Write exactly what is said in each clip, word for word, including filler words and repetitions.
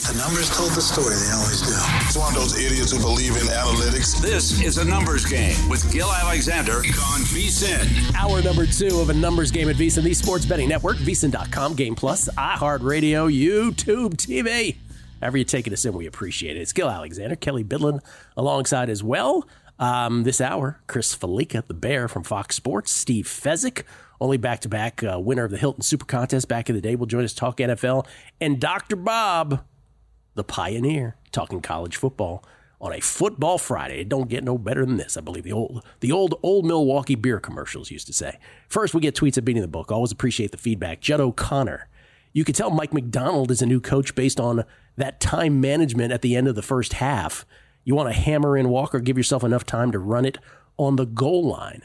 The numbers told the story. They always do. It's one of those idiots who believe in analytics. This is A Numbers Game with Gil Alexander on VSiN. Hour number two of A Numbers Game at VSiN, the Sports Betting Network, V S I N dot com, Game Plus, iHeartRadio, YouTube T V. However you taking us in, we appreciate it. It's Gil Alexander, Kelly Bidlin alongside as well. Um, this hour, Chris Felica, the Bear from Fox Sports, Steve Fezzik, only back-to-back uh, winner of the Hilton Super Contest back in the day, will join us talk N F L, and Doctor Bob, the Pioneer, talking college football on a Football Friday. It don't get no better than this, I believe the old the old old Milwaukee beer commercials used to say. First, we get tweets at Beating the Book. Always appreciate the feedback. Judd O'Connor. You could tell Mike McDonald is a new coach based on that time management at the end of the first half. You want to hammer in Walker, give yourself enough time to run it on the goal line.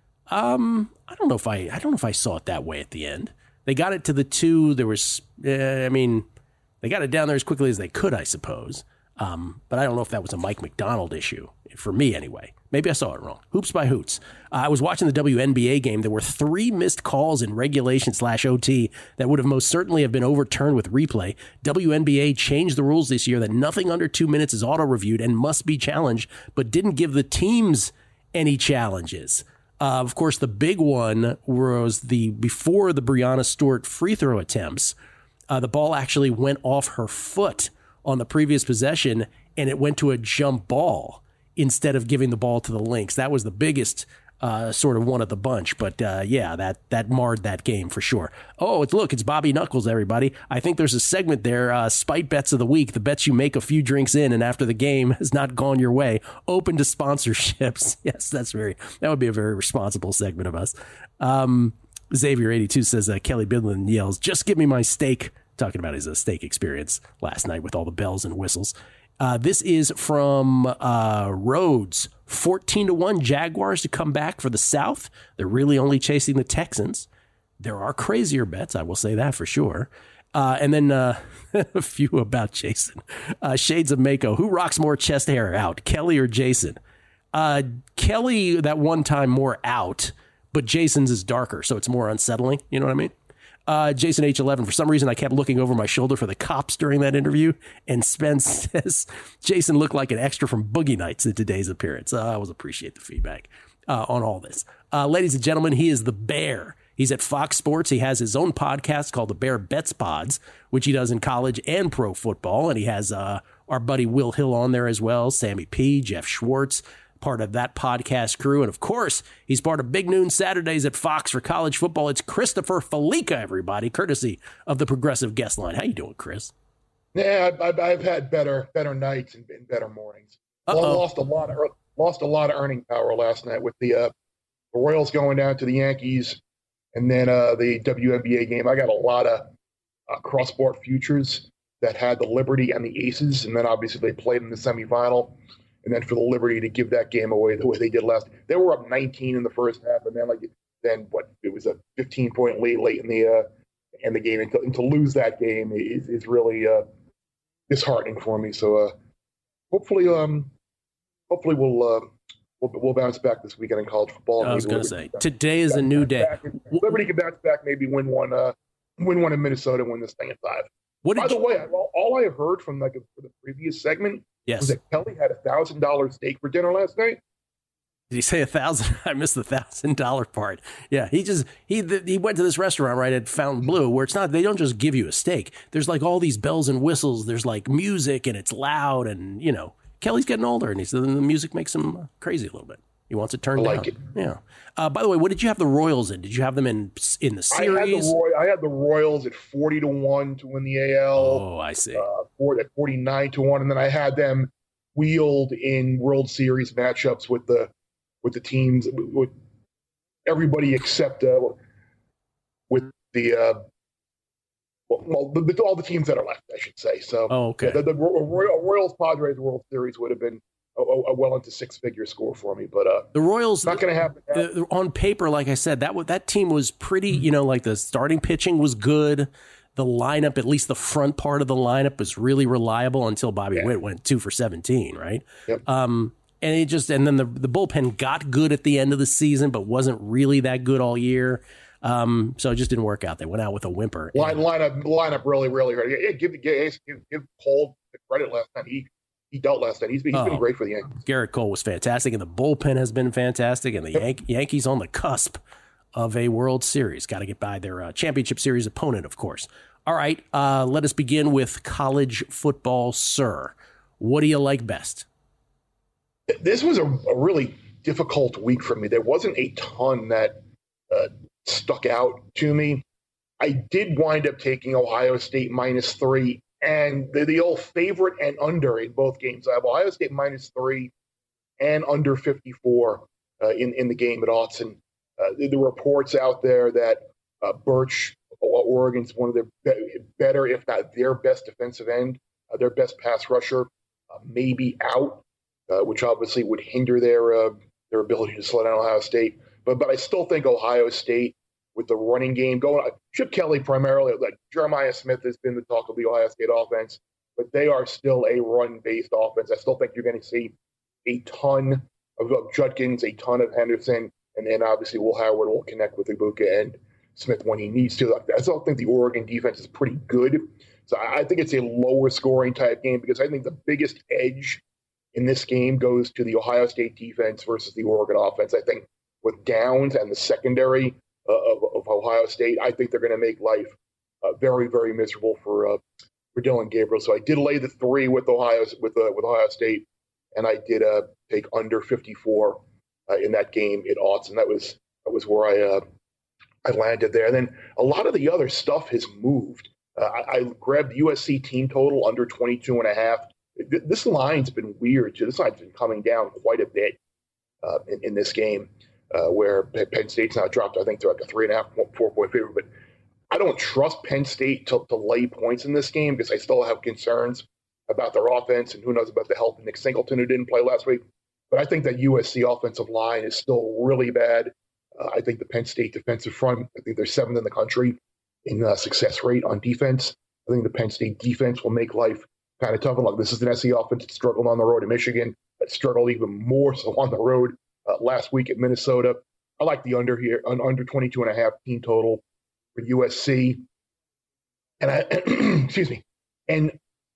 Um, I don't know if I I don't know if I saw it that way at the end. They got it to the two. There was, uh, I mean, they got it down there as quickly as they could, I suppose. Um, but I don't know if that was a Mike McDonald issue, for me anyway. Maybe I saw it wrong. Hoops by Hoots. Uh, I was watching the W N B A game. There were three missed calls in regulation slash O T that would have most certainly have been overturned with replay. W N B A changed the rules this year that nothing under two minutes is auto-reviewed and must be challenged, but didn't give the teams any challenges. Uh, of course, the big one was the before the Breanna Stewart free throw attempts. Uh, the ball actually went off her foot on the previous possession, and it went to a jump ball instead of giving the ball to the Lynx. That was the biggest uh, sort of one of the bunch. But, uh, yeah, that that marred that game for sure. Oh, it's look, it's Bobby Knuckles, everybody. I think there's a segment there, uh, Spite Bets of the Week, the bets you make a few drinks in and after the game has not gone your way. Open to sponsorships. Yes, that's very, that would be a very responsible segment of us. Um, Xavier eighty-two says, uh, Kelly Bidlin yells, just give me my steak. Talking about his uh, steak experience last night with all the bells and whistles. Uh, this is from uh, Rhodes. fourteen to one Jaguars to come back for the South. They're really only chasing the Texans. There are crazier bets, I will say that for sure. Uh, and then uh, a few about Jason. Uh, Shades of Mako. Who rocks more chest hair out, Kelly or Jason? Uh, Kelly, that one time, more out, but Jason's is darker, so it's more unsettling. You know what I mean? Uh, Jason H eleven, for some reason, I kept looking over my shoulder for the cops during that interview. And Spence says, Jason looked like an extra from Boogie Nights in today's appearance. Uh, I always appreciate the feedback uh, on all this. Uh, ladies and gentlemen, he is the Bear. He's at Fox Sports. He has his own podcast called the Bear Bets Pods, which he does in college and pro football. And he has uh, our buddy Will Hill on there as well, Sammy P, Jeff Schwartz, part of that podcast crew. And of course, he's part of Big Noon Saturdays at Fox for college football. It's Christopher Felica, everybody, courtesy of the Progressive Guest Line. How you doing, Chris? Yeah, I've, I've had better better nights and, and better mornings. Well, I lost a lot of lost a lot of earning power last night with the, uh, the Royals going down to the Yankees, and then uh, the W N B A game. I got a lot of uh, cross-sport futures that had the Liberty and the Aces, and then obviously they played in the semifinal. And then for the Liberty to give that game away the way they did last, they were up nineteen in the first half, and then like then what? It was a fifteen point lead late in the uh, in the game, and to, and to lose that game is, is really uh, disheartening for me. So uh, hopefully, um, hopefully we'll, uh, we'll we'll bounce back this weekend in college football. I was going to say today is a new day. Liberty can bounce back, maybe win one, uh, win one in Minnesota, win this thing at five. What By the you... way, all, all I have heard from like a, for the previous segment. Yes. Was that Kelly had a thousand dollar steak for dinner last night? Did he say a thousand? I missed the thousand dollar part. Yeah, he just he he went to this restaurant right at Fountain Blue where it's not they don't just give you a steak. There's like all these bells and whistles. There's like music and it's loud and you know Kelly's getting older and he's the music makes him crazy a little bit. He wants it turned I like down. It. Yeah. Uh, by the way, what did you have the Royals in? Did you have them in in the series? I had the, Roy- I had the Royals at forty to one to win the A L. Oh, I see. Uh, for, at forty-nine to one, and then I had them wheeled in World Series matchups with the with the teams with everybody except uh, with the uh, well, the, the, all the teams that are left, I should say. So, oh, okay. Yeah, the, the Royal, Royals Padres World Series would have been a, a well into six figure score for me, but uh, the Royals not going to happen. The, on paper, like I said, that that team was pretty. You know, like the starting pitching was good. The lineup, at least the front part of the lineup, was really reliable until Bobby yeah. Witt went two for seventeen, right? Yep. Um, and it just and then the the bullpen got good at the end of the season, but wasn't really that good all year. Um, so it just didn't work out. They went out with a whimper. Line, lineup, lineup really, really hurt. Yeah, give, give, give, give Cole the credit last night. He he dealt last night. He's been, he's oh, been great for the Yankees. Garrett Cole was fantastic, and the bullpen has been fantastic, and the Yan- Yankees on the cusp of a World Series. Got to get by their uh, championship series opponent, of course. All right, uh, let us begin with college football, sir. What do you like best? This was a, a really difficult week for me. There wasn't a ton that uh, stuck out to me. I did wind up taking Ohio State minus three, and the, the old favorite and under in both games. I have Ohio State minus three and under fifty-four uh, in, in the game at Autzen. Uh, the, the reports out there that uh, Birch, Oregon's one of their be- better, if not their best defensive end, uh, their best pass rusher, uh, may be out, uh, which obviously would hinder their uh, their ability to slow down Ohio State. But but I still think Ohio State with the running game going, Chip Kelly primarily, like Jeremiah Smith has been the talk of the Ohio State offense, but they are still a run-based offense. I still think you're going to see a ton of, of Judkins, a ton of Henderson, and then obviously Will Howard will connect with Ibuka and Smith when he needs to. I still think the Oregon defense is pretty good. So I think it's a lower scoring type game because I think the biggest edge in this game goes to the Ohio State defense versus the Oregon offense. I think with Downs and the secondary uh, of, of Ohio State, I think they're going to make life uh, very, very miserable for uh, for Dylan Gabriel. So I did lay the three with Ohio with uh, with Ohio State, and I did uh, take under fifty-four uh, in that game at Autzen. That was that was where I uh, I landed there. And then a lot of the other stuff has moved. Uh, I, I grabbed U S C team total under twenty-two and a half. This line's been weird. This line's been coming down quite a bit uh, in, in this game, uh, where Penn State's now dropped, I think, to like a three and a half, four point favorite. But I don't trust Penn State to, to lay points in this game because I still have concerns about their offense, and who knows about the health of Nick Singleton, who didn't play last week. But I think that U S C offensive line is still really bad. Uh, I think the Penn State defensive front, I think they're seventh in the country in uh, success rate on defense. I think the Penn State defense will make life kind of tough. And look, this is an S C offense that struggled on the road in Michigan, that struggled even more so on the road uh, last week at Minnesota. I like the under here, on under twenty-two and a half team total for U S C. And I, excuse me, and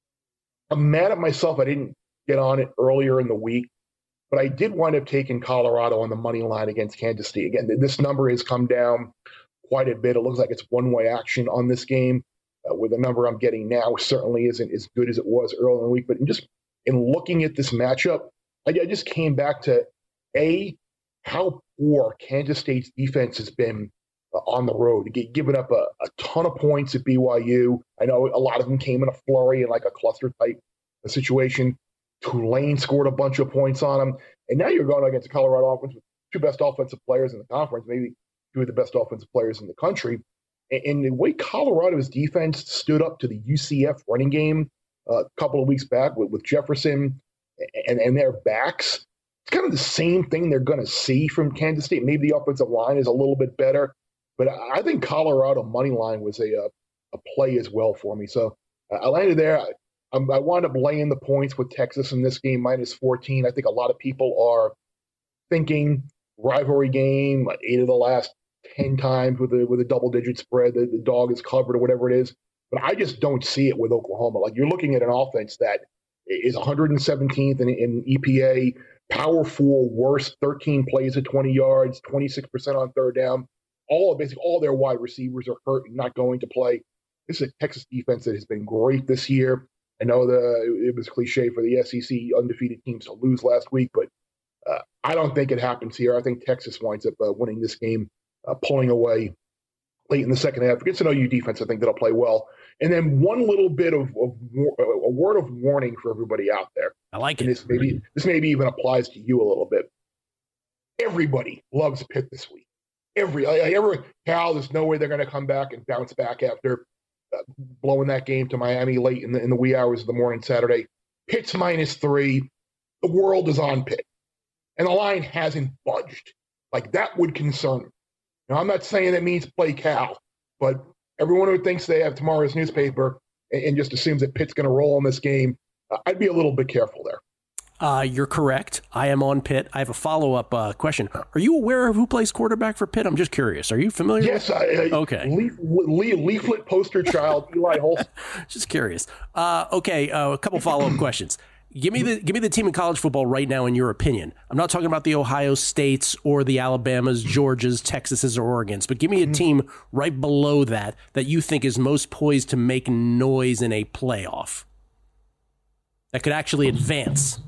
I'm mad at myself. I didn't get on it earlier in the week, but I did wind up taking Colorado on the money line against Kansas State. Again, this number has come down quite a bit. It looks like it's one-way action on this game. Uh, with the number I'm getting now, certainly isn't as good as it was early in the week. But in just in looking at this matchup, I, I just came back to, A, how poor Kansas State's defense has been uh, on the road, G- giving up a, a ton of points at B Y U. I know a lot of them came in a flurry and like a cluster type situation. Tulane scored a bunch of points on them. And now you're going against the Colorado offense with two best offensive players in the conference, maybe two of the best offensive players in the country. And the way Colorado's defense stood up to the U C F running game uh, a couple of weeks back with, with Jefferson and, and their backs, it's kind of the same thing they're going to see from Kansas State. Maybe the offensive line is a little bit better, but I think Colorado money line was a, a, a play as well for me. So uh, I landed there. I, I wound up laying the points with Texas in this game, minus fourteen. I think a lot of people are thinking rivalry game, eight of the last ten times with a with a double digit spread, the, the dog is covered or whatever it is. But I just don't see it with Oklahoma. Like, you're looking at an offense that is one hundred seventeenth in, in E P A, power four, worst, thirteen plays at twenty yards, twenty-six percent on third down. All basically all their wide receivers are hurt and not going to play. This is a Texas defense that has been great this year. I know the it was cliche for the S E C undefeated teams to lose last week, but uh, I don't think it happens here. I think Texas winds up uh, winning this game. Uh, pulling away late in the second half against an O U defense, I think that'll play well. And then one little bit of, of a word of warning for everybody out there. I like and it. This maybe this maybe even applies to you a little bit. Everybody loves Pitt this week. Every, like, every Cal, there's no way they're going to come back and bounce back after uh, blowing that game to Miami late in the in the wee hours of the morning Saturday. Pitt's minus three. The world is on Pitt, and the line hasn't budged. Like, that would concern me. Now, I'm not saying that means play Cal, but everyone who thinks they have tomorrow's newspaper and, and just assumes that Pitt's going to roll in this game, uh, I'd be a little bit careful there. Uh, you're correct. I am on Pitt. I have a follow-up uh, question. Are you aware of who plays quarterback for Pitt? I'm just curious. Are you familiar? Yes. I, I, okay. Leaf, leaf, leaflet poster child, Eli Holst. Just curious. Uh, okay. Uh, a couple follow-up questions. Give me the give me the team in college football right now, in your opinion. I'm not talking about the Ohio States or the Alabamas, Georgias, Texases, or Oregons, but give me a team right below that that you think is most poised to make noise in a playoff that could actually advance.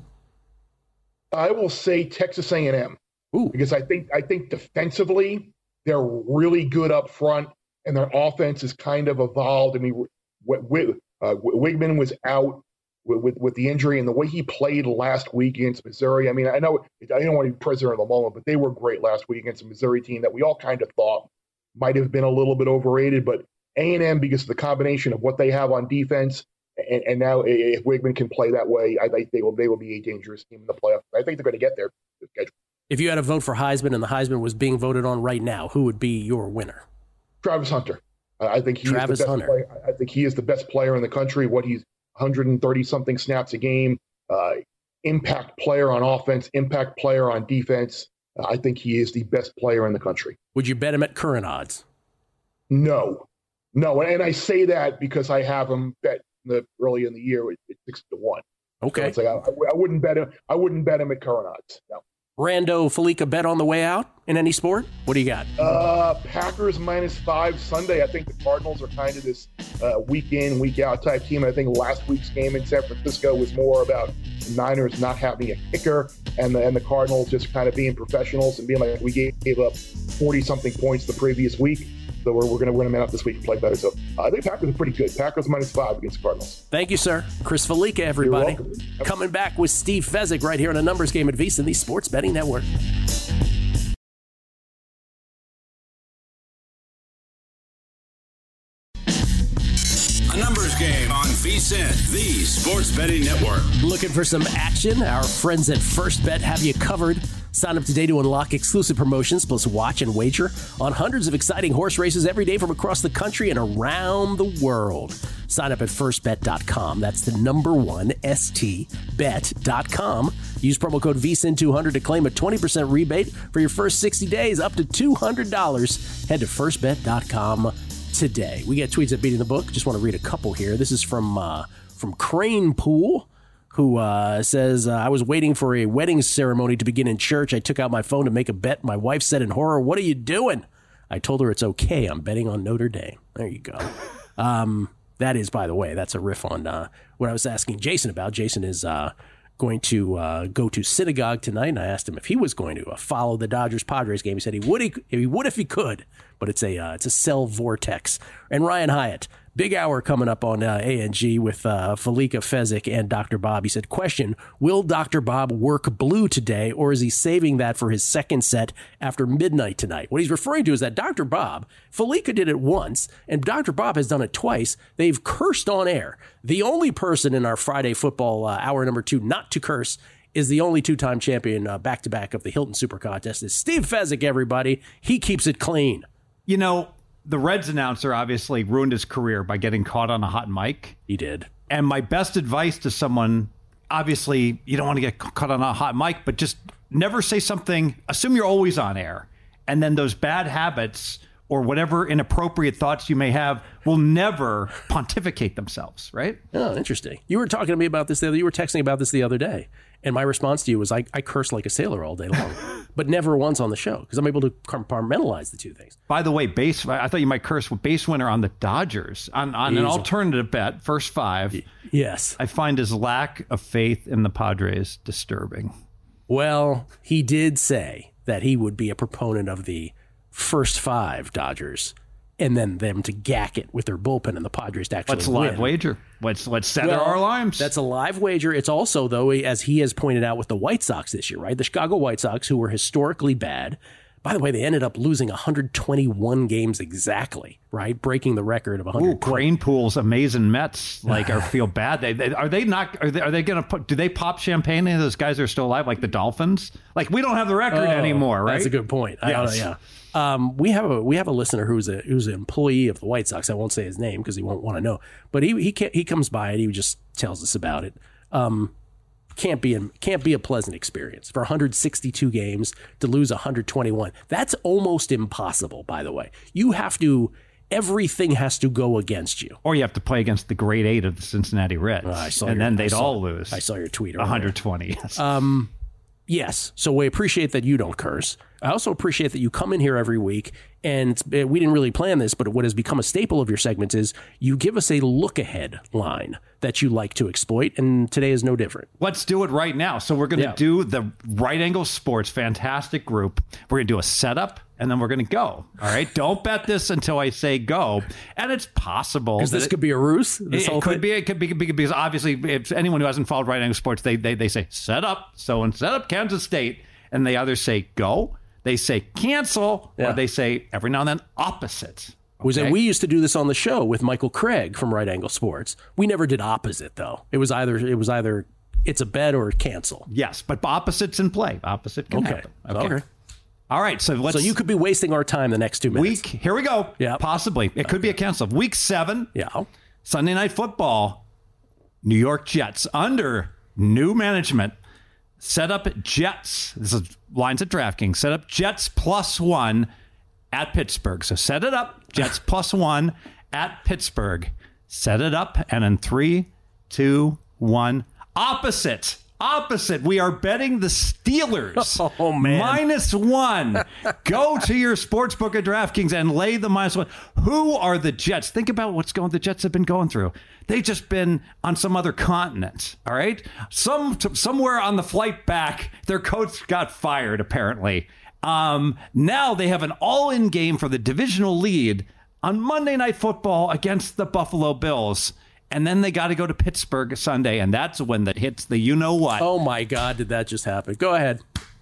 I will say Texas A and M. Ooh. Because I think I think defensively they're really good up front, and their offense has kind of evolved. I mean, w- uh, Wigman was out with, with with the injury, and the way he played last week against Missouri. I mean, I know I don't want to be prisoner of the moment, but they were great last week against a Missouri team that we all kind of thought might have been a little bit overrated. But A and M, because of the combination of what they have on defense. And, and now, if Wigman can play that way, I think they will they will be a dangerous team in the playoffs. I think they're going to get there. If you had to vote for Heisman and the Heisman was being voted on right now, who would be your winner? Travis Hunter. I think he Travis is the best Hunter. Player. I think he is the best player in the country. What he's one hundred thirty something snaps a game, uh, impact player on offense, impact player on defense. Uh, I think he is the best player in the country. Would you bet him at current odds? No, no, and I say that because I have him bet. The early in the year, it's six to one. Okay, so it's like I, I wouldn't bet him. I wouldn't bet him at current odds. No. Rando Felica bet on the way out in any sport? What do you got? Uh, Packers minus five Sunday. I think the Cardinals are kind of this uh, week in, week out type team. I think last week's game in San Francisco was more about the Niners not having a kicker and the, and the Cardinals just kind of being professionals and being like, we gave, gave up forty something points the previous week. So we're, we're going to win a man up this week and play better. So uh, I think Packers are pretty good. Packers minus five against the Cardinals. Thank you, sir. Chris Felica, everybody. Coming back with Steve Fezzik right here on a numbers game at VSiN, the Sports Betting Network. A numbers game on VSiN, the Sports Betting Network. Looking for some action? Our friends at First Bet have you covered. Sign up today to unlock exclusive promotions, plus watch and wager on hundreds of exciting horse races every day from across the country and around the world. Sign up at first bet dot com. That's the number one, S T bet dot com. Use promo code V S I N two hundred to claim a twenty percent rebate for your first sixty days, up to two hundred dollars. Head to first bet dot com today. We get tweets at Beating the Book. Just want to read a couple here. This is from uh, from Crane Pool, who uh, says, uh, I was waiting for a wedding ceremony to begin in church. I took out my phone to make a bet. My wife said in horror, "What are you doing?" I told her it's okay. I'm betting on Notre Dame. There you go. Um, that is, by the way, that's a riff on uh, what I was asking Jason about. Jason is uh, going to uh, go to synagogue tonight, and I asked him if he was going to uh, follow the Dodgers-Padres game. He said he would, he, he would if he could, but it's a uh, it's a cell vortex. And Ryan Hyatt, big hour coming up on uh, A N G with uh, Felica Fezzik and Doctor Bob. He said, question, will Doctor Bob work blue today, or is he saving that for his second set after midnight tonight? What he's referring to is that Doctor Bob, Felica did it once, and Doctor Bob has done it twice. They've cursed on air. The only person in our Friday football uh, hour number two not to curse is the only two-time champion uh, back-to-back of the Hilton Super Contest. Is Steve Fezzik, everybody. He keeps it clean. You know, the Reds announcer obviously ruined his career by getting caught on a hot mic. He did. And my best advice to someone, obviously, you don't want to get caught on a hot mic, but just never say something. Assume you're always on air. And then those bad habits or whatever inappropriate thoughts you may have will never pontificate themselves, right? Oh, interesting. You were talking to me about this the other, you were texting about this the other day. And my response to you was, I, I curse like a sailor all day long, but never once on the show because I'm able to compartmentalize the two things. By the way, base, I thought you might curse with base winner on the Dodgers on, on an alternative bet, first five. Yes. I find his lack of faith in the Padres disturbing. Well, he did say that he would be a proponent of the first five Dodgers and then them to gack it with their bullpen and the Padres to actually Let's win. live wager. Let's let's set well, our alarms. That's a live wager. It's also, though, as he has pointed out with the White Sox this year, right? The Chicago White Sox, who were historically bad. By the way, they ended up losing one hundred twenty-one games exactly, right? Breaking the record of one hundred twenty. Ooh, Crane Pool's amazing Mets like are feel bad. They, they are they not are they, are they going to put? Do they pop champagne? Any of those guys are still alive, like the Dolphins? Like we don't have the record oh, anymore, right? That's a good point. Yes. I don't know, yeah. Um, we have a we have a listener who's a who's an employee of the White Sox. I won't say his name because he won't want to know. But he he can't, he comes by and he just tells us about it. Um, can't be in, can't be a pleasant experience for one hundred sixty-two games to lose one hundred twenty-one. That's almost impossible, by the way. You have to, everything has to go against you. Or you have to play against the grade eight of the Cincinnati Reds, uh, I saw and your, then they'd saw, all lose. I saw your tweet. one hundred twenty. Yes. Um, yes. So we appreciate that you don't curse. I also appreciate that you come in here every week, and we didn't really plan this, but what has become a staple of your segments is you give us a look-ahead line that you like to exploit, and today is no different. Let's do it right now. So we're going to Yeah. do the Right Angle Sports, fantastic group. We're going to do a setup, and then we're going to go. All right? Don't bet this until I say go. And it's possible. Because this it, could be a ruse. This It, whole it could thing? be. It could be because obviously, if anyone who hasn't followed Right Angle Sports, they they they say set up. So when set up Kansas State, and they either say go, they say cancel, Yeah. or they say every now and then opposites. Was Okay? that we used to do this on the show with Michael Craig from Right Angle Sports. We never did opposite though. It was either it was either it's a bet or cancel. Yes, but opposites in play. Opposite can Okay. happen. Okay. All right. So let's. So you could be wasting our time the next two minutes. week. Here we go. Yeah. Possibly. It could be a cancel. Week seven. Yeah. Sunday Night Football. New York Jets under new management. Set up Jets. This is lines at DraftKings. Set up Jets plus one at Pittsburgh. So set it up. Jets plus one at Pittsburgh. Set it up. And in three, two, one. Opposite. Opposite. We are betting the Steelers. Oh, man. Minus one. Go to your sportsbook at DraftKings and lay the minus one. Who are the Jets? Think about what's going. The Jets have been going through. They've just been on some other continent. All right. Some t- somewhere on the flight back, their coach got fired. Apparently, um, now they have an all-in game for the divisional lead on Monday Night Football against the Buffalo Bills. And then they got to go to Pittsburgh Sunday, and that's when that hits the you-know-what. Oh, my God, did that just happen? Go ahead.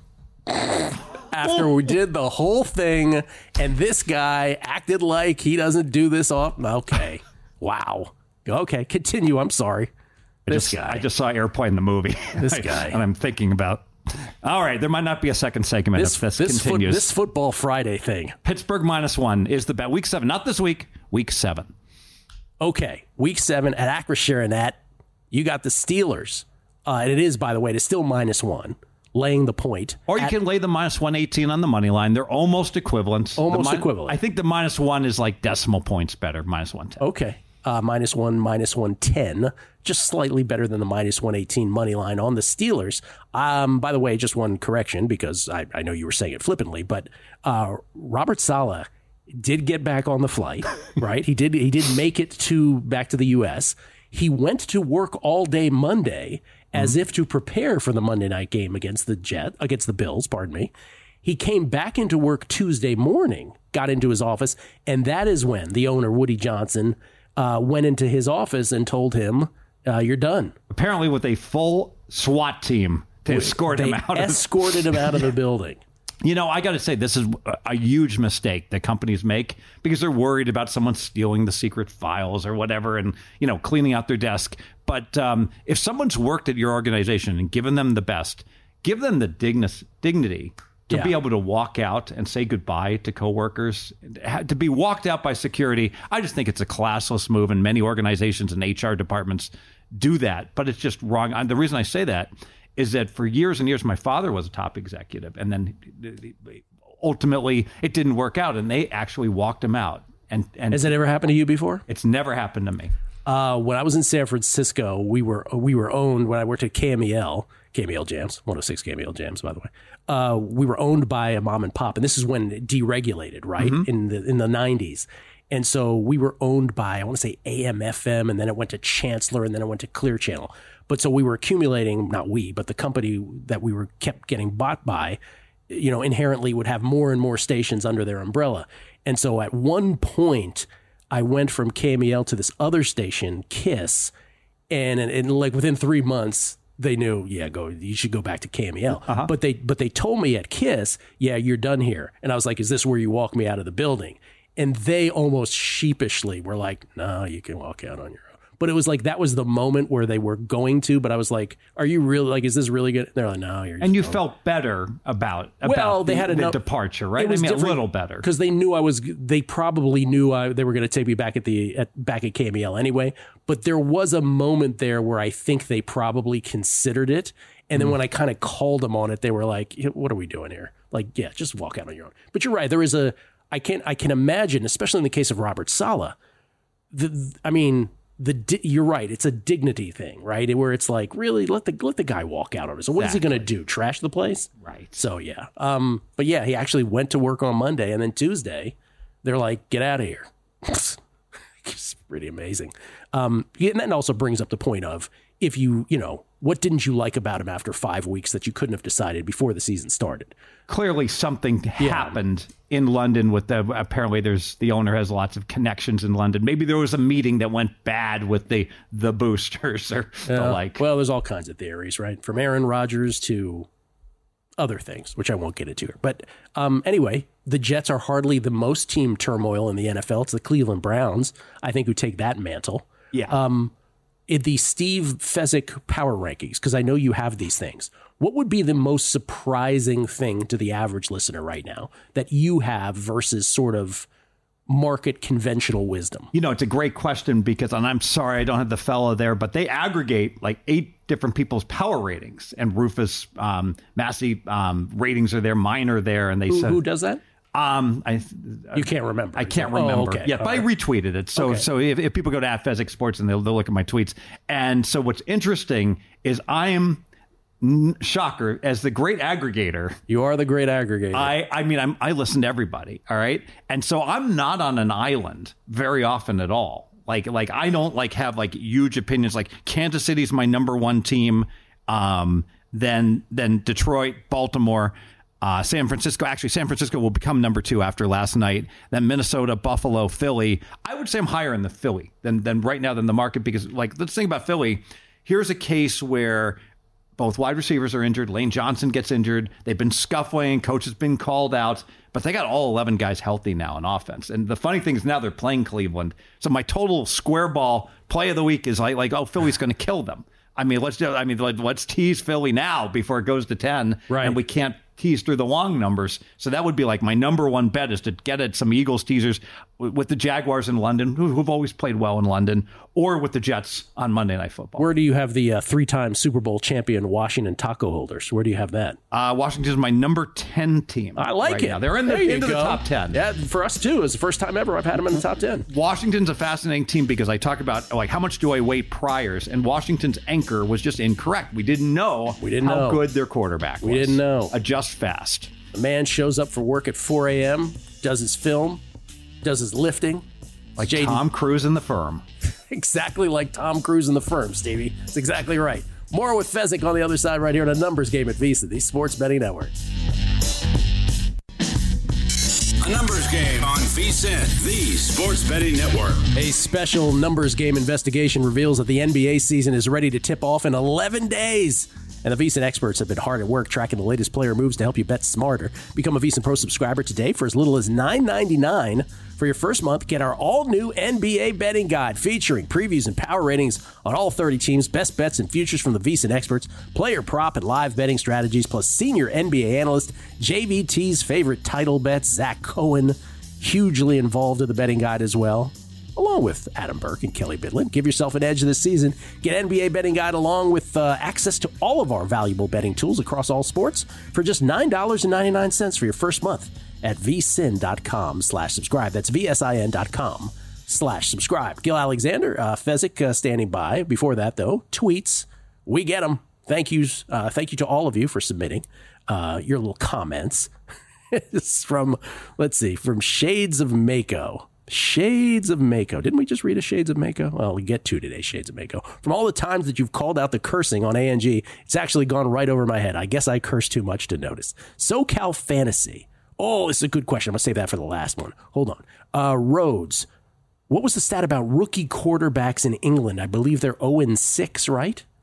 After we did the whole thing, and this guy acted like he doesn't do this off. Okay. Wow. Okay, continue. I'm sorry. I This just, guy. I just saw Airplane the movie. This guy. And I'm thinking about, all right, there might not be a second segment This, if this, this, foot, continues. this Football Friday thing. Pittsburgh minus one is the bet. Week seven, not this week, week seven. Okay, week seven at Acrisure and that, you got the Steelers. Uh, and it is, by the way, it's still minus one, laying the point. Or you at- can lay the minus one eighteen on the money line. They're almost equivalent. Almost The mi- equivalent. I think the minus one is like decimal points better, minus one ten. Okay. Uh, minus one, minus one ten, just slightly better than the minus one eighteen money line on the Steelers. Um, by the way, just one correction because I, I know you were saying it flippantly, but uh, Robert Saleh did get back on the flight, right? He did. He did make it to back to the U S. He went to work all day Monday as if to prepare for the Monday night game against the Jet against the Bills. Pardon me. He came back into work Tuesday morning, got into his office, and that is when the owner Woody Johnson uh, went into his office and told him, uh, "You're done." Apparently with a full SWAT team to escort They him out. escorted him out of the building. You know, I got to say, this is a huge mistake that companies make because they're worried about someone stealing the secret files or whatever and, you know, cleaning out their desk. But um, if someone's worked at your organization and given them the best, give them the dignis- dignity to Yeah. be able to walk out and say goodbye to coworkers, to be walked out by security. I just think it's a classless move, and many organizations and H R departments do that. But it's just wrong. And the reason I say that is that for years and years, my father was a top executive, and then ultimately it didn't work out, and they actually walked him out. And, and Has it ever happened to you before? it's never happened to me. Uh, when I was in San Francisco, we were we were owned when I worked at K M E L, K M E L Jams, one oh six K M E L Jams, by the way. Uh, we were owned by a mom and pop, and this is when it deregulated, right, in the in the nineties. And so we were owned by, I want to say A M F M, and then it went to Chancellor, and then it went to Clear Channel. But so we were accumulating, not we, but the company that we were kept getting bought by, you know, inherently would have more and more stations under their umbrella. And so at one point, I went from K M E L to this other station, KISS, and, and, and like within three months, they knew, yeah, go. You should go back to K M E L. Uh-huh. But they but they told me at KISS, yeah, you're done here. And I was like, is this where you walk me out of the building? And they almost sheepishly were like, no, you can walk out on your own. but it was like that was the moment where they were going to. But I was like, "Are you really like? Is this really good?" They're like, "No, you're." And you going. felt better about about well, they the, had the enough, departure, right? It was I mean, a different little better because they knew I was. They probably knew I, they were going to take me back at the at, back at K M E L anyway. But there was a moment there where I think they probably considered it. And then mm. when I kind of called them on it, they were like, "What are we doing here?" Like, yeah, just walk out on your own. But you're right. There is a. I can't. I can imagine, especially in the case of Robert Saleh. The, I mean, the you're right. It's a dignity thing, right? Where it's like, really, let the let the guy walk out on us. So what exactly. is he going to do? Trash the place? Right. So yeah. Um. But yeah, he actually went to work on Monday, and then Tuesday, they're like, "Get out of here." It's pretty amazing. Um. And that also brings up the point of if you, you know, what didn't you like about him after five weeks that you couldn't have decided before the season started? Clearly something yeah. happened in London with the, apparently there's, the owner has lots of connections in London. Maybe there was a meeting that went bad with the, the boosters or uh, the like. Well, there's all kinds of theories, right? From Aaron Rodgers to other things, which I won't get into here. But um, anyway, the Jets are hardly the most team turmoil in the N F L. It's the Cleveland Browns, I think, who take that mantle. Yeah. Um, in the Steve Fezzik power rankings, because I know you have these things, what would be the most surprising thing to the average listener right now that you have versus sort of market conventional wisdom? You know, it's a great question because, and I'm sorry I don't have the fellow there, but they aggregate like eight different people's power ratings, and Rufus um, Massey um, ratings are there, mine are there, and they who, said, who does that? Um, I you can't remember. I can't remember. Oh, okay. Yeah, but right. I retweeted it. So, okay. so if, if people go to at Fezzik Sports and they'll, they'll look at my tweets, and so what's interesting is I am shocker as the great aggregator. You are the great aggregator. I, I mean, I'm, I listen to everybody. All right, and so I'm not on an island very often at all. Like, like I don't like have like huge opinions. Like Kansas City's my number one team. Um, then then Detroit, Baltimore. Uh, San Francisco, actually, San Francisco will become number two after last night. Then Minnesota, Buffalo, Philly. I would say I'm higher in the Philly than than right now than the market because, like, let's think about Philly. Here's a case where both wide receivers are injured. Lane Johnson gets injured. They've been scuffling. Coach has been called out. But they got all eleven guys healthy now on offense. And the funny thing is now they're playing Cleveland. So my total square ball play of the week is like, like oh, Philly's going to kill them. I mean, let's do, I mean, let's tease Philly now before it goes to ten. Right. And we can't tease through the long numbers. So that would be like my number one bet is to get at some Eagles teasers with the Jaguars in London, who, who've always played well in London, or with the Jets on Monday Night Football. Where do you have the uh, three-time Super Bowl champion Washington taco holders? Where do you have that? Uh, Washington's my number ten team. I like right it. Now. They're in the, into the top ten. Yeah, for us too. It's the first time ever I've had them in the top ten. Washington's a fascinating team because I talk about like how much do I weigh priors, and Washington's anchor was just incorrect. We didn't know we didn't how know. good their quarterback was. We didn't know. Adjust fast. A man shows up for work at four a.m., does his film, does his lifting. Like Jaden, Tom Cruise in The Firm. Exactly like Tom Cruise in The Firm, Stevie. That's exactly right. More with Fezzik on the other side right here on a numbers game at VSiN, the Sports Betting Network. A numbers game on VSiN, the Sports Betting Network. A special numbers game investigation reveals that the N B A season is ready to tip off in eleven days. And the VSiN experts have been hard at work tracking the latest player moves to help you bet smarter. Become a VSiN Pro subscriber today for as little as nine ninety-nine. For your first month, get our all-new N B A betting guide featuring previews and power ratings on all thirty teams, best bets and futures from the VSiN experts, player prop and live betting strategies, plus senior N B A analyst J V T's favorite title bets, Zach Cohen, hugely involved in the betting guide as well, along with Adam Burke and Kelly Bidlin. Give yourself an edge this season. Get N B A Betting Guide along with uh, access to all of our valuable betting tools across all sports for just nine ninety-nine for your first month at vsin.com slash subscribe. That's V-S-I-N dot com slash subscribe. Gil Alexander, uh, Fezzik uh, standing by. Before that, though, tweets. We get them. Thank you, uh, thank you to all of you for submitting uh, your little comments. It's from, let's see, from Shades of Mako. Shades of Mako. Didn't we just read a Shades of Mako? Well, we get to today, Shades of Mako. From all the times that you've called out the cursing on A N G, it's actually gone right over my head. I guess I curse too much to notice. SoCal Fantasy. Oh, this is a good question. I'm going to save that for the last one. Hold on. Uh, Rhodes. What was the stat about rookie quarterbacks in England? I believe they're oh and six, right?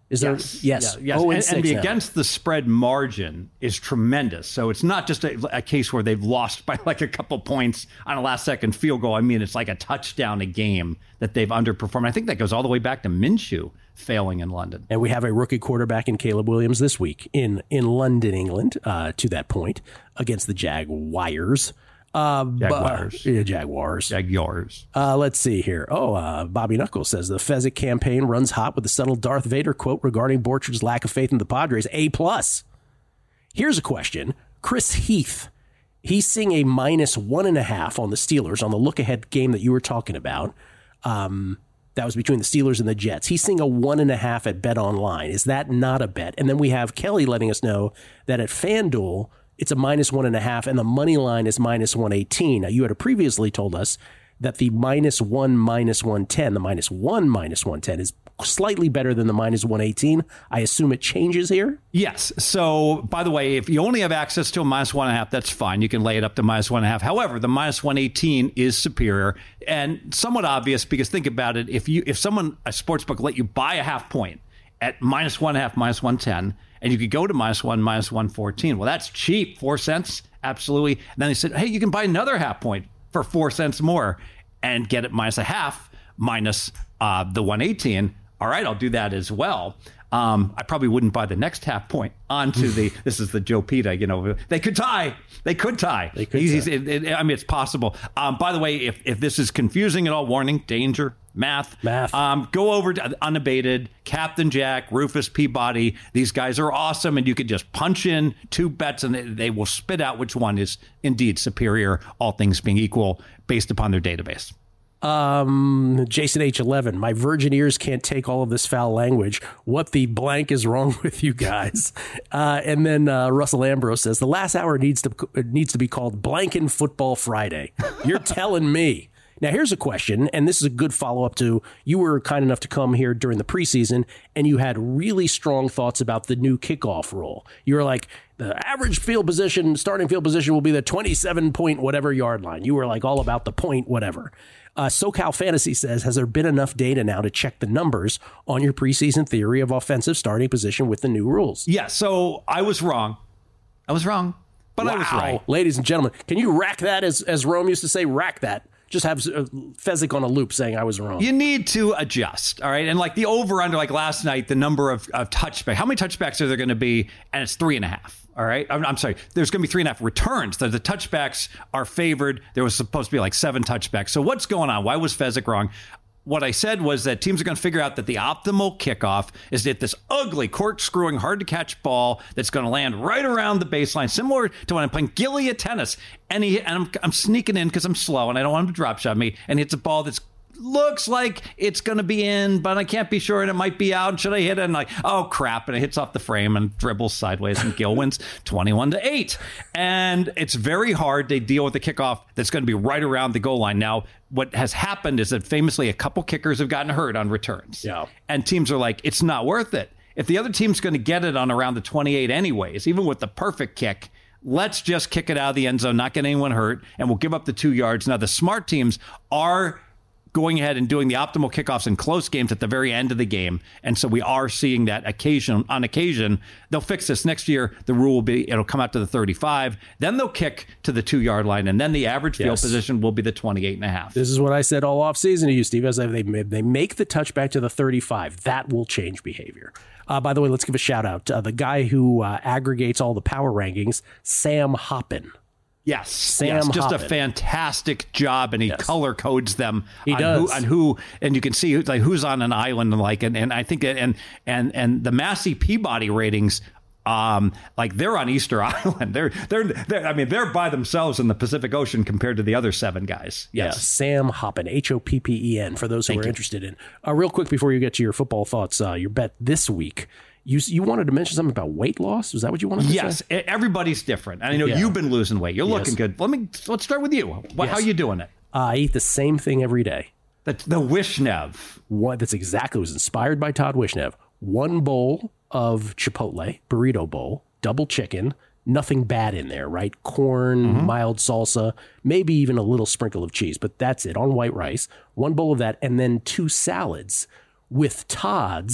Is there? Yes. Yes. Yeah, yes. Oh, and, and the now. against the spread margin is tremendous. So it's not just a, a case where they've lost by like a couple points on a last second field goal. I mean, it's like a touchdown a game that they've underperformed. I think that goes all the way back to Minshew failing in London. And we have a rookie quarterback in Caleb Williams this week in, in London, England, uh, to that point, against the Jaguars. Uh, Jaguars. Uh, yeah, Jaguars. Jaguars. Uh, let's see here. Oh, uh, Bobby Knuckles says the Fezzik campaign runs hot with the subtle Darth Vader quote regarding Borchard's lack of faith in the Padres. A plus. Here's a question. Chris Heath, he's seeing a minus one and a half on the Steelers on the look-ahead game that you were talking about. Um, that was between the Steelers and the Jets. He's seeing a one and a half at Bet Online. Is that not a bet? And then we have Kelly letting us know that at FanDuel, it's a minus one and a half, and the money line is minus one eighteen. Now, you had previously told us that the minus one, minus one ten, the minus one, minus one ten is slightly better than the minus one eighteen. I assume it changes here? Yes. So, by the way, if you only have access to a minus one and a half, that's fine. You can lay it up to minus one and a half. However, the minus one eighteen is superior and somewhat obvious because think about it. If you if someone, a sportsbook, let you buy a half point at minus one and a half, minus one ten, and you could go to minus one, minus one fourteen. Well, that's cheap. Four cents. Absolutely. And then they said, hey, you can buy another half point for four cents more and get it minus a half, minus uh, the one eighteen. All right, I'll do that as well. Um, I probably wouldn't buy the next half point onto the, this is the Joe Pita, you know, they could tie. They could tie. They could He's, tie. It, it, I mean, it's possible. Um, by the way, if, if this is confusing at all, warning, danger, math. Math. Um, go over to Unabated, Captain Jack, Rufus Peabody. These guys are awesome, and you could just punch in two bets, and they, they will spit out which one is indeed superior, all things being equal, based upon their database. Um, Jason H eleven, my virgin ears can't take all of this foul language. What the blank is wrong with you guys? Uh, and then uh, Russell Ambrose says the last hour needs to needs to be called Blankin' Football Friday. You're telling me. Now, here's a question, and this is a good follow-up to you were kind enough to come here during the preseason, and you had really strong thoughts about the new kickoff rule. You were like, the average field position, starting field position will be the twenty-seven point whatever yard line. You were like all about the point whatever. Uh, SoCal Fantasy says, has there been enough data now to check the numbers on your preseason theory of offensive starting position with the new rules? Yeah, so I was wrong. I was wrong, but wow. I was right. Ladies and gentlemen, can you rack that as, as Rome used to say, rack that? Just have uh, Fezzik on a loop saying I was wrong. You need to adjust, all right? And like the over-under, like last night, the number of, of touchbacks. How many touchbacks are there going to be? And it's three and a half, all right? I'm, I'm sorry. There's going to be three and a half returns. The, the touchbacks are favored. There was supposed to be like seven touchbacks. So what's going on? Why was Fezzik wrong? What I said was that teams are going to figure out that the optimal kickoff is that this ugly, corkscrewing, hard-to-catch ball that's going to land right around the baseline, similar to when I'm playing Gilly at tennis. And, he, and I'm, I'm sneaking in because I'm slow and I don't want him to drop shot me. And it's a ball that's looks like it's going to be in, but I can't be sure, and it might be out. Should I hit it? And like, oh, crap. And it hits off the frame and dribbles sideways, and Gil wins twenty-one to eight. And it's very hard to deal with the kickoff that's going to be right around the goal line. Now, what has happened is that famously a couple kickers have gotten hurt on returns. Yeah. And teams are like, it's not worth it. If the other team's going to get it on around the twenty-eight anyways, even with the perfect kick, let's just kick it out of the end zone, not get anyone hurt, and we'll give up the two yards. Now, the smart teams are going ahead and doing the optimal kickoffs in close games at the very end of the game. And so we are seeing that occasion on occasion. They'll fix this next year. The rule will be, it'll come out to the thirty-five. Then they'll kick to the two yard line. And then the average field Yes. position will be the twenty-eight and a half. This is what I said all offseason to you, Steve. As they, they make the touchback to the thirty-five, that will change behavior. Uh, by the way, let's give a shout out to uh, the guy who uh, aggregates all the power rankings, Sam Hoppin. Yes, Sam yes, just Hoppin. a fantastic job, and he Yes. color codes them. He on does. Who, on who, and you can see who, like who's on an island, and like, and, and I think, that, and and and the Massey Peabody ratings, um, like they're on Easter Island. They're, they're they're I mean they're by themselves in the Pacific Ocean compared to the other seven guys. Yes, Yeah, Sam Hoppin, H O P P E N, for those who Thank are you. interested in. Uh, real quick before you get to your football thoughts, uh, your bet this week. You you wanted to mention something about weight loss? Was that what you wanted to Yes, say? e- everybody's different. And I know Yeah. you've been losing weight. You're Yes. looking good. Let me let's start with you. What, Yes. How you doing it? Uh, I eat the same thing every day. The, the Wishnev. One, that's exactly, it was inspired by Todd Wishnev. One bowl of Chipotle, burrito bowl, double chicken, nothing bad in there, right? Corn, Mm-hmm. mild salsa, maybe even a little sprinkle of cheese, but that's it on white rice. One bowl of that, and then two salads with Todd's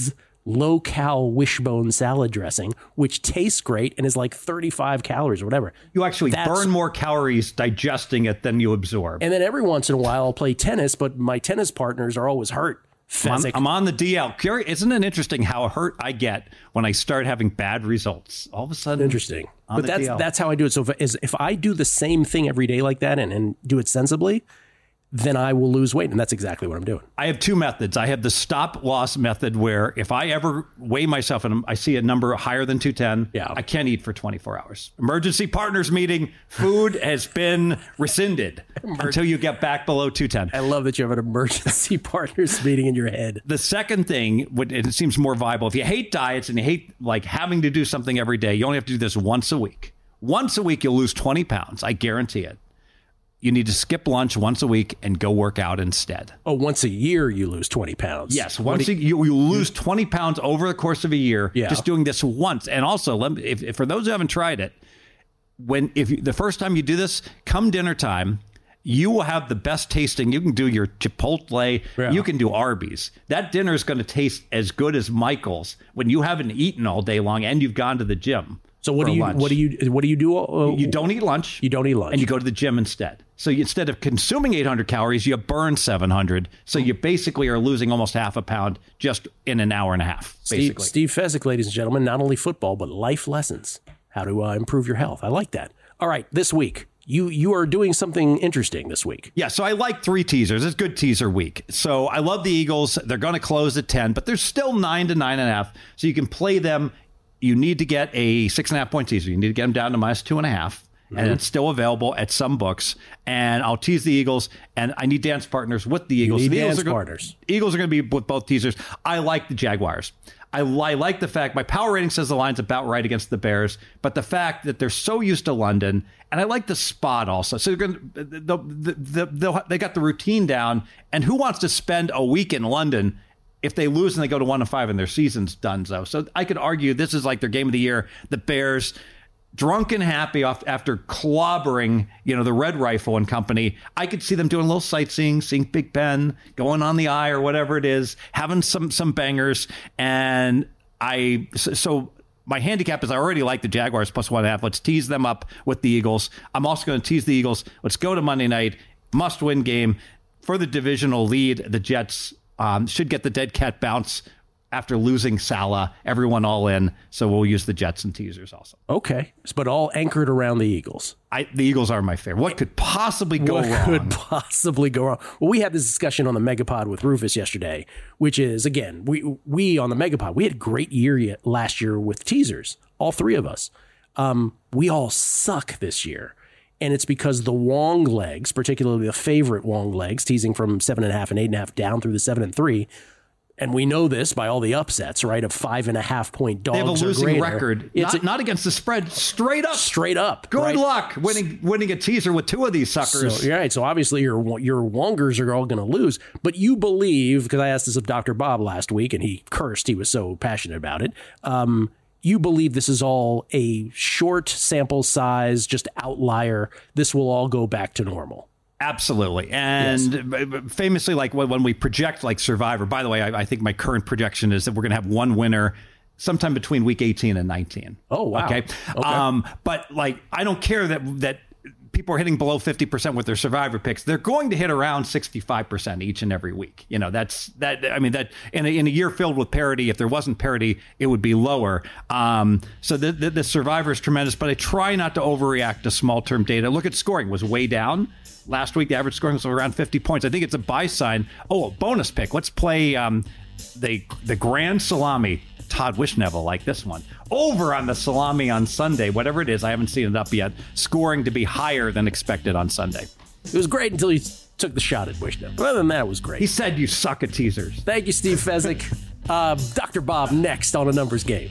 low-cal wishbone salad dressing, which tastes great and is like thirty-five calories or whatever. You actually That's, burn more calories digesting it than you absorb. And then every once in a while I'll play tennis, but my tennis partners are always hurt. I'm, I'm on the D L. Isn't it interesting how hurt I get when I start having bad results? All of a sudden. Interesting. On but the that's D L. that's how I do it. So if, is, if I do the same thing every day like that and, and do it sensibly, then I will lose weight. And that's exactly what I'm doing. I have two methods. I have the stop loss method where if I ever weigh myself and I see a number higher than two ten, yeah. I can't eat for twenty-four hours. Emergency partners meeting, food has been rescinded until you get back below two ten. I love that you have an emergency partners meeting in your head. The second thing, it seems more viable. If you hate diets and you hate like having to do something every day, you only have to do this once a week. Once a week, you'll lose twenty pounds. I guarantee it. You need to skip lunch once a week and go work out instead. Oh, once a year you lose twenty pounds. Yes, once you, you, you lose twenty pounds over the course of a year. Yeah. Just doing this once. And also, let me, if, if for those who haven't tried it, when if you, the first time you do this, come dinner time, you will have the best tasting. You can do your Chipotle. Yeah. You can do Arby's. That dinner is going to taste as good as Michael's when you haven't eaten all day long and you've gone to the gym. So what for do you lunch. what do you what do you do? Uh, You don't eat lunch. You don't eat lunch. And you go to the gym instead. So you, instead of consuming eight hundred calories, you burn seven hundred. So you basically are losing almost half a pound just in an hour and a half, basically. Steve, Steve Fezzik, ladies and gentlemen, not only football, but life lessons. How to uh, improve your health. I like that. All right, this week, you you are doing something interesting this week. Yeah, so I like three teasers. It's a good teaser week. So I love the Eagles. They're going to close at ten, but there's still nine to nine and a half. So you can play them. You need to get a six and a half point teaser. You need to get them down to minus two and a half. Mm-hmm. And it's still available at some books. And I'll tease the Eagles. And I need dance partners with the Eagles. You need the Eagles dance are go- partners. Eagles are going to be with both teasers. I like the Jaguars. I, I like the fact my power rating says the line's about right against the Bears, but the fact that they're so used to London, and I like the spot also. So they're going to, the, the, the, they got the routine down. And who wants to spend a week in London? If they lose and they go to one and five and their season's done, so so I could argue this is like their game of the year. The Bears, drunk and happy off after clobbering, you know, the Red Rifle and company. I could see them doing a little sightseeing, seeing Big Ben, going on the eye or whatever it is, having some some bangers. And I so my handicap is I already like the Jaguars plus one and a half. Let's tease them up with the Eagles. I'm also going to tease the Eagles. Let's go to Monday night, must win game for the divisional lead. The Jets. Um, should get the dead cat bounce after losing Salah. Everyone all in. So we'll use the Jets and teasers also. Okay. But all anchored around the Eagles. I, the Eagles are my favorite. What could possibly go what wrong? What could possibly go wrong? Well, we had this discussion on the Megapod with Rufus yesterday, which is, again, we we on the Megapod, we had a great year yet last year with teasers, all three of us. Um, we all suck this year. And it's because the Wong legs, particularly the favorite Wong legs, teasing from seven and a half and eight and a half down through the seven and three. And we know this by all the upsets, right? Of five and a half point dogs. They have a losing or greater. record, It's not, a, not against the spread, straight up. Straight up. Good right? luck winning winning a teaser with two of these suckers. So, right. So obviously your your Wongers are all going to lose. But you believe, because I asked this of Doctor Bob last week, and he cursed. He was so passionate about it. Um, you believe this is all a short sample size, just outlier. This will all go back to normal. Absolutely. And yes. famously, like when we project like Survivor, by the way, I, I think my current projection is that we're going to have one winner sometime between week eighteen and nineteen. Oh, wow. Okay. okay. Um, but like, I don't care that, that people are hitting below fifty percent with their Survivor picks. They're going to hit around sixty-five percent each and every week. You know, that's that. I mean, that in a, in a year filled with parity, if there wasn't parity, it would be lower. Um, so the, the, the Survivor is tremendous, but I try not to overreact to small term data. Look at scoring was way down. Last week, the average scoring was around fifty points. I think it's a buy sign. Oh, a bonus pick. Let's play um, the the Grand Salami. Todd Wishneville like this one. Over on the salami on Sunday, whatever it is. I haven't seen it up yet. Scoring to be higher than expected on Sunday. It was great until he took the shot at Wishneville. Other than that, it was great. He said you suck at teasers. Thank you, Steve Fezzik. uh, Doctor Bob next on A Numbers Game.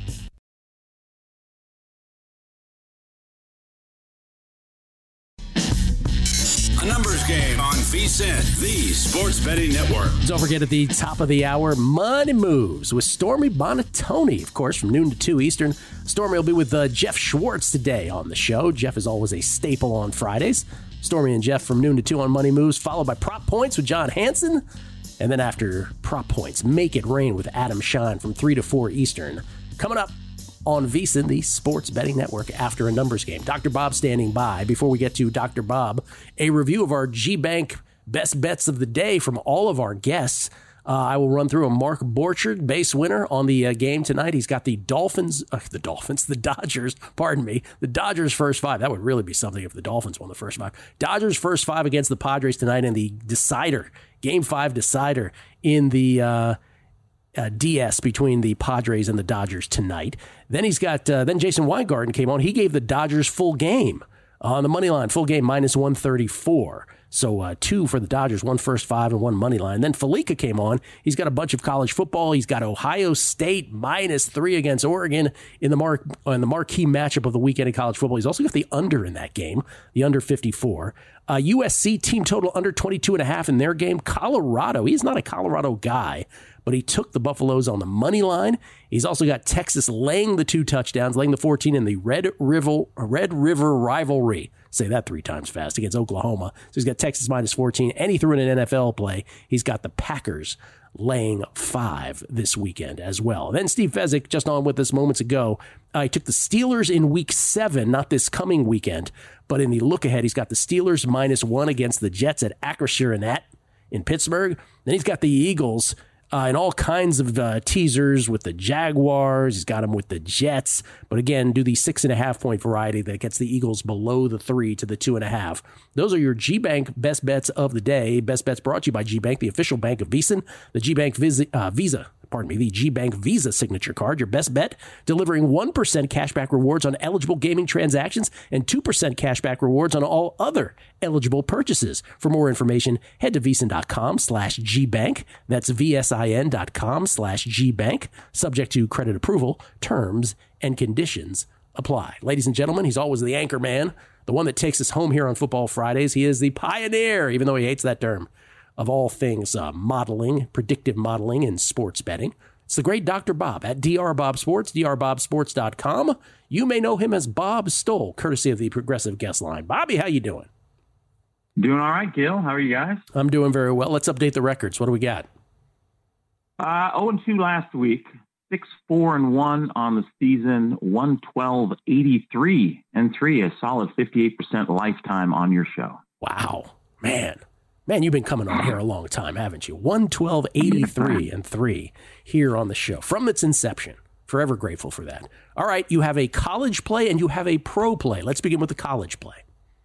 A Numbers Game on VSiN, the Sports Betting Network. Don't forget at the top of the hour, Money Moves with Stormy Bonatoni, of course, from noon to two Eastern. Stormy will be with uh, Jeff Schwartz today on the show. Jeff is always a staple on Fridays. Stormy and Jeff from noon to two on Money Moves, followed by Prop Points with John Hansen. And then after prop points, Make It Rain with Adam Shine from three to four Eastern. Coming up on VSiN, the Sports Betting Network, after a numbers game. Doctor Bob standing by. Before we get to Doctor Bob, a review of our G-Bank best bets of the day from all of our guests. Uh, I will run through a Mark Borchard base winner on the uh, game tonight. He's got the Dolphins, uh, the Dolphins, the Dodgers, pardon me, the Dodgers first five. That would really be something if the Dolphins won the first five. Dodgers first five against the Padres tonight in the decider, game five decider in the uh, uh, D S between the Padres and the Dodgers tonight. Then he's got, uh, then Jason Weingarten came on. He gave the Dodgers full game on the money line, full game minus one thirty-four. So uh, two for the Dodgers, one first five and one money line. Then Falika came on. He's got a bunch of college football. He's got Ohio State minus three against Oregon in the mark in the marquee matchup of the weekend in college football. He's also got the under in that game, the under fifty-four. Uh, U S C team total under twenty-two and a half in their game. Colorado, he's not a Colorado guy, but he took the Buffaloes on the money line. He's also got Texas laying the two touchdowns, laying the fourteen in the Red River, Red River rivalry. Say that three times fast, against Oklahoma. So he's got Texas minus fourteen, and he threw in an N F L play. He's got the Packers laying five this weekend as well. Then Steve Fezzik, just on with us moments ago, uh, he took the Steelers in week seven, not this coming weekend, but in the look ahead, he's got the Steelers minus one against the Jets at Acrisure and that in Pittsburgh. Then he's got the Eagles Uh, and all kinds of uh, teasers with the Jaguars. He's got them with the Jets. But again, do the six and a half point variety that gets the Eagles below the three to the two and a half. Those are your G-Bank best bets of the day. Best bets brought to you by G-Bank, the official bank of VSiN. The G-Bank Visa, uh, Visa, pardon me, the G-Bank Visa signature card. Your best bet, delivering one percent cashback rewards on eligible gaming transactions and two percent cashback rewards on all other eligible purchases. For more information, head to VSiN.com slash G-Bank. That's V-S-I-N dot com slash G-Bank. Subject to credit approval, terms and conditions apply. Ladies and gentlemen, he's always the anchor man, the one that takes us home here on Football Fridays. He is the pioneer, even though he hates that term, of all things uh, modeling, predictive modeling, and sports betting. It's the great Doctor Bob at D R Bob Sports, D R Bob Sports dot com. You may know him as Bob Stoll, courtesy of the Progressive Guest Line. Bobby, how you doing? Doing all right, Gil. How are you guys? I'm doing very well. Let's update the records. What do we got? Uh, oh and two last week. six four and one on the season. one twelve eighty-three and three. A solid fifty-eight percent lifetime on your show. Wow. Man. Man, you've been coming on here a long time, haven't you? one twelve eighty-three and three here on the show from its inception. Forever grateful for that. All right, you have a college play and you have a pro play. Let's begin with the college play.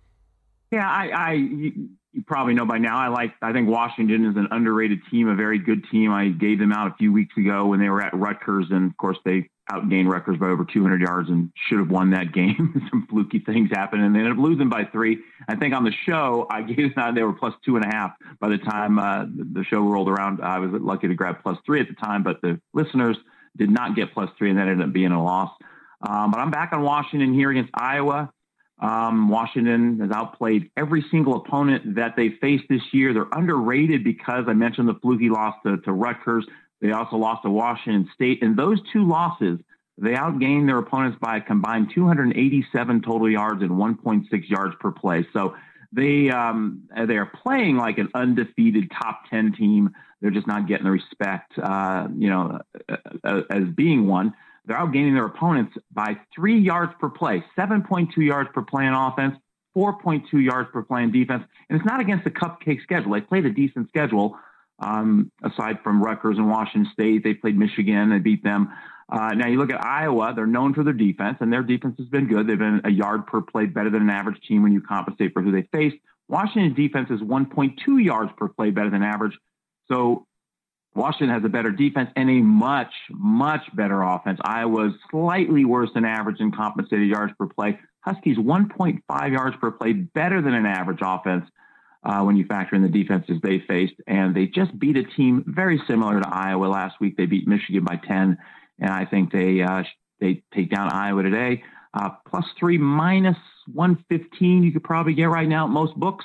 Yeah, I, I you, you probably know by now. I like. I think Washington is an underrated team, a very good team. I gave them out a few weeks ago when they were at Rutgers, and of course they outgained Rutgers by over two hundred yards and should have won that game. Some fluky things happened, and they ended up losing by three. I think on the show I gave them out they were plus two and a half by the time uh, the show rolled around. I was lucky to grab plus three at the time, but the listeners did not get plus three, and that ended up being a loss. Um, but I'm back on Washington here against Iowa. Um, Washington has outplayed every single opponent that they faced this year. They're underrated because I mentioned the fluky loss to, to Rutgers. They also lost to Washington State. And those two losses, they outgained their opponents by a combined two hundred eighty-seven total yards and one point six yards per play. So they, um, they are playing like an undefeated top ten team. They're just not getting the respect, uh, you know, uh, as being one. They're outgaining their opponents by three yards per play, seven point two yards per play on offense, four point two yards per play in defense. And it's not against a cupcake schedule. They played a decent schedule, um, aside from Rutgers and Washington State. They played Michigan. They beat them. Uh, now, you look at Iowa. They're known for their defense, and their defense has been good. They've been a yard per play better than an average team when you compensate for who they faced. Washington's defense is one point two yards per play better than average. So Washington has a better defense and a much, much better offense. Iowa's slightly worse than average in compensated yards per play. Huskies one point five yards per play better than an average offense uh, when you factor in the defenses they faced. And they just beat a team very similar to Iowa last week. They beat Michigan by ten. And I think they uh, they take down Iowa today. Uh, plus three, minus one fifteen you could probably get right now at most books.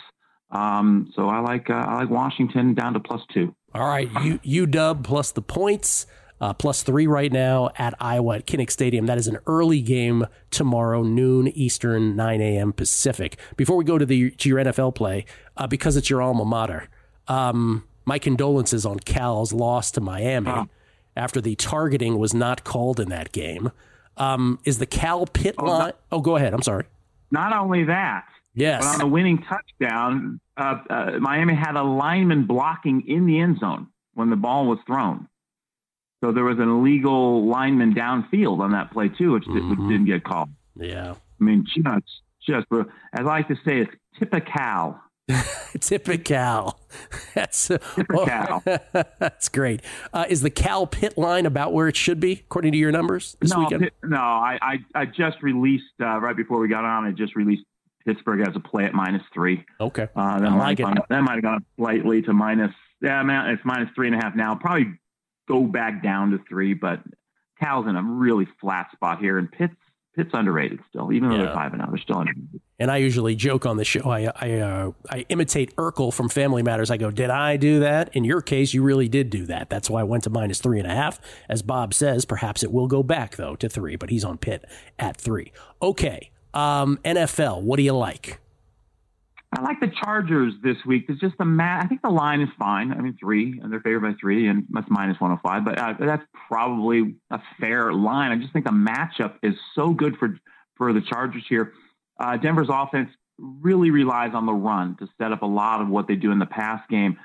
Um, so I like uh, I like Washington down to plus two. All right, U W plus the points, uh, plus three right now at Iowa at Kinnick Stadium. That is an early game tomorrow, noon Eastern, nine a.m. Pacific. Before we go to the to your N F L play, uh, because it's your alma mater, um, my condolences on Cal's loss to Miami uh, after the targeting was not called in that game. Um, is the Cal Pitt oh, line? Not, oh, go ahead. I'm sorry. Not only that, yes, but on the winning touchdown, uh, uh, Miami had a lineman blocking in the end zone when the ball was thrown. So there was an illegal lineman downfield on that play too, which, mm-hmm. which didn't get called. Yeah. I mean, just, just, as I like to say, it's typical. Typical. That's uh, typical. Oh, that's great. Uh, is the Cal Pitt line about where it should be, according to your numbers this no, weekend? Pitt, no, I, I, I just released, uh, right before we got on, I just released Pittsburgh as a play at minus three. Okay. Uh, that, I might like it. Gone, that might have gone slightly to minus, yeah, man, it's minus three and a half now. Probably go back down to three, but Cal's in a really flat spot here, and Pitt's Pitt's underrated still, even though yeah. they're five and out, they're still underrated. And I usually joke on the show. I I, uh, I imitate Urkel from Family Matters. I go, did I do that? In your case, you really did do that. That's why I went to minus three and a half. As Bob says, perhaps it will go back though to three, but he's on Pitt at three. Okay, um, N F L. What do you like? I like the Chargers this week. It's just the mat. I think the line is fine. I mean, three, and they're favored by three, and that's minus one oh five. But uh, that's probably a fair line. I just think the matchup is so good for for the Chargers here. Uh, Denver's offense really relies on the run to set up a lot of what they do in the pass game.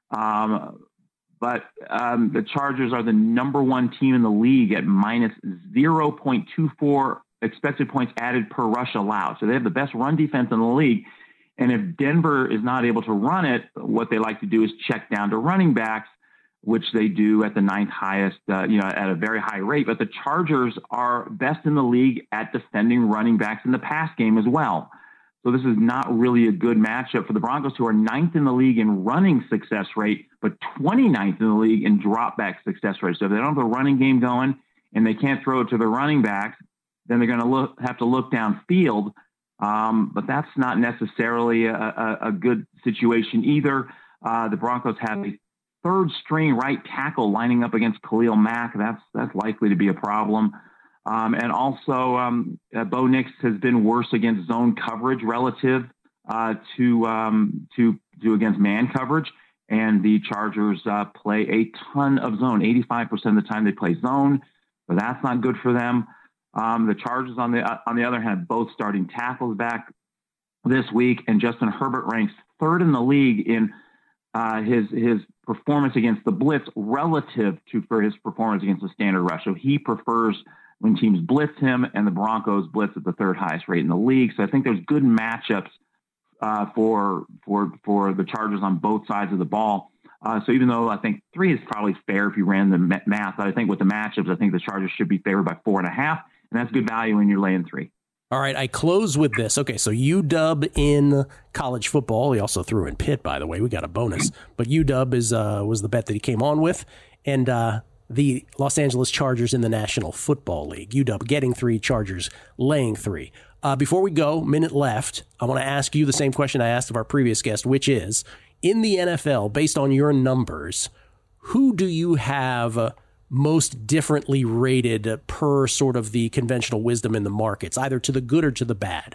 Um, but um, the Chargers are the number one team in the league at minus zero point two four expected points added per rush allowed. So they have the best run defense in the league. And if Denver is not able to run it, what they like to do is check down to running backs, which they do at the ninth highest, uh, you know, at a very high rate. But the Chargers are best in the league at defending running backs in the pass game as well. So this is not really a good matchup for the Broncos, who are ninth in the league in running success rate, but twenty-ninth in the league in drop back success rate. So if they don't have the running game going and they can't throw it to the running backs, then they're going to look, have to look downfield. Um, but that's not necessarily a, a, a good situation either. Uh, the Broncos have a third string right tackle lining up against Khalil Mack. That's that's likely to be a problem. Um, and also, um, uh, Bo Nix has been worse against zone coverage relative uh, to um, to to against man coverage. And the Chargers uh, play a ton of zone. eighty-five percent of the time they play zone, so that's not good for them. Um, the Chargers, on the uh, on the other hand, both starting tackles back this week, and Justin Herbert ranks third in the league in uh, his his performance against the blitz relative to for his performance against the standard rush. So he prefers when teams blitz him, and the Broncos blitz at the third highest rate in the league. So I think there's good matchups uh, for for for the Chargers on both sides of the ball. Uh, so even though I think three is probably fair if you ran the math, I think with the matchups, I think the Chargers should be favored by four and a half. And that's good value when you're laying three. All right, I close with this. Okay, so U W in college football. He also threw in Pitt, by the way. We got a bonus. But U W is uh, was the bet that he came on with. And uh, the Los Angeles Chargers in the National Football League. U W getting three, Chargers laying three. Uh, before we go, minute left, I want to ask you the same question I asked of our previous guest, which is, in the N F L, based on your numbers, who do you have uh, most differently rated per sort of the conventional wisdom in the markets, either to the good or to the bad?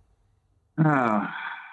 Oh, now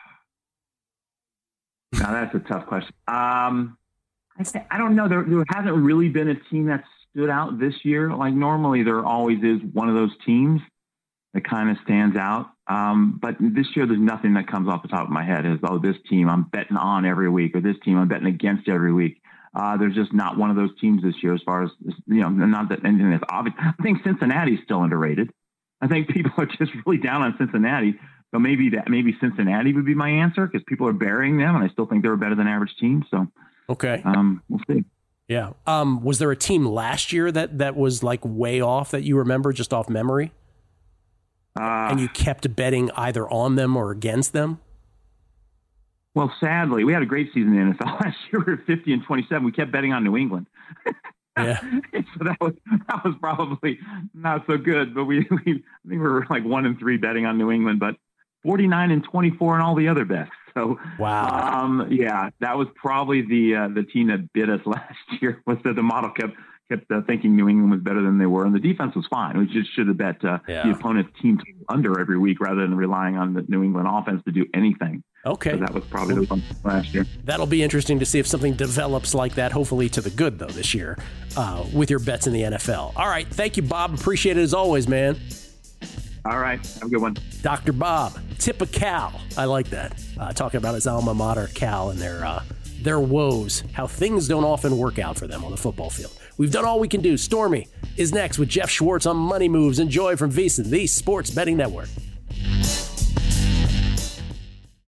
that's a tough question. Um, I, th- I don't know. There, there hasn't really been a team that stood out this year. Like normally there always is one of those teams that kind of stands out. Um, but this year there's nothing that comes off the top of my head as, oh, this team I'm betting on every week, or this team I'm betting against every week. Uh, there's just not one of those teams this year as far as, you know, not that anything that's obvious. I think Cincinnati's still underrated. I think people are just really down on Cincinnati. So maybe that, maybe Cincinnati would be my answer because people are burying them, and I still think they're a better than average team. So, okay. Um, we'll see. Yeah. Um, was there a team last year that, that was like way off that you remember just off memory? Uh, and you kept betting either on them or against them? Well, sadly, we had a great season in the N F L last year. We were fifty and twenty-seven. We kept betting on New England. Yeah. So that was that was probably not so good. But we, we I think we were like one and three betting on New England, but forty-nine and twenty-four and all the other bets. So wow. Um, yeah, that was probably the uh, the team that bit us last year. Was that the model kept kept uh, thinking New England was better than they were, and the defense was fine. We just should have bet uh, yeah. the opponent's team under every week rather than relying on the New England offense to do anything. Okay. So that was probably the one last year. That'll be interesting to see if something develops like that, hopefully to the good, though, this year uh, with your bets in the N F L. All right. Thank you, Bob. Appreciate it as always, man. All right. Have a good one. Doctor Bob, tip of Cal. I like that. Uh, talking about his alma mater, Cal, and their, uh, their woes, how things don't often work out for them on the football field. We've done all we can do. Stormy is next with Jeff Schwartz on Money Moves. Enjoy from VSiN, the Sports Betting Network.